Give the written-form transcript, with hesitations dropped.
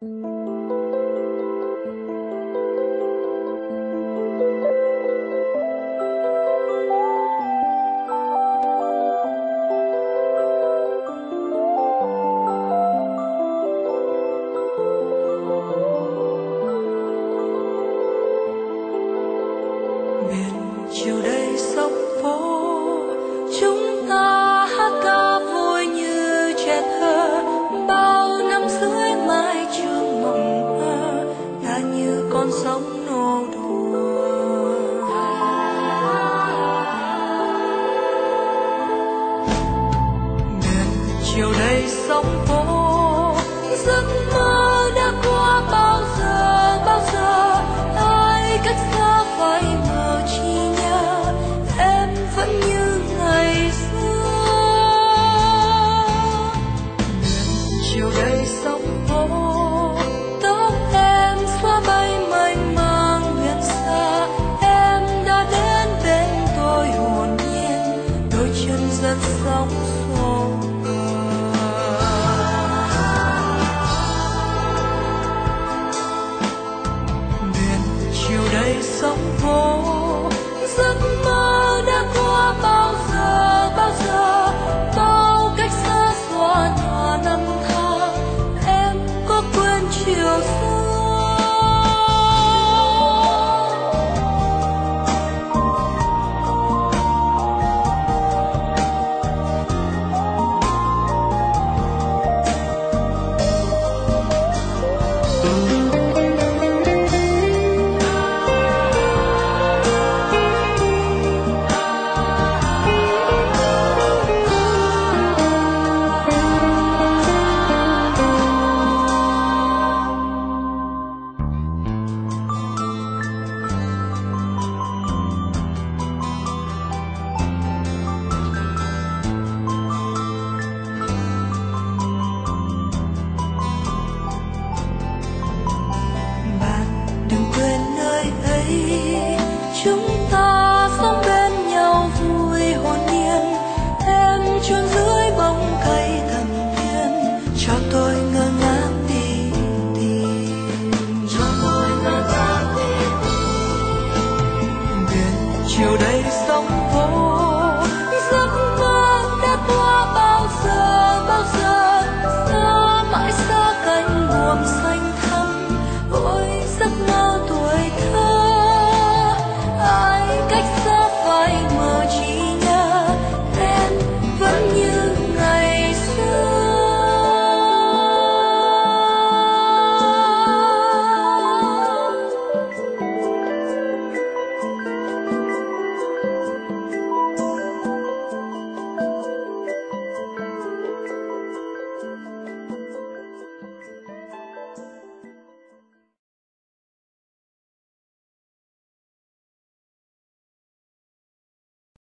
Chiều đây sông phố chúng ta hát ca vui như trẻ thơ, bao năm dưới mái trường mộng mơ ta như con sóng nô đùa. Miền chiều đây sông phố giấc mơ đã qua bao giờ ai cách xa phai mờ chi nhớ em vẫn như ngày xưa. Chiều đây sông phố tóc em xóa bay mênh mang biển xa, em đã đến bên tôi hồn nhiên đôi chân rất sóng xô. Chiều đây sông phố giấc mơ đã qua bao giờ bao cách xa xóa nhòa năm tháng em có quên chiều xưa. Chúng ta sống bên nhau vui hồn nhiên, em chôn dưới bóng cây thần tiên cho tôi ngỡ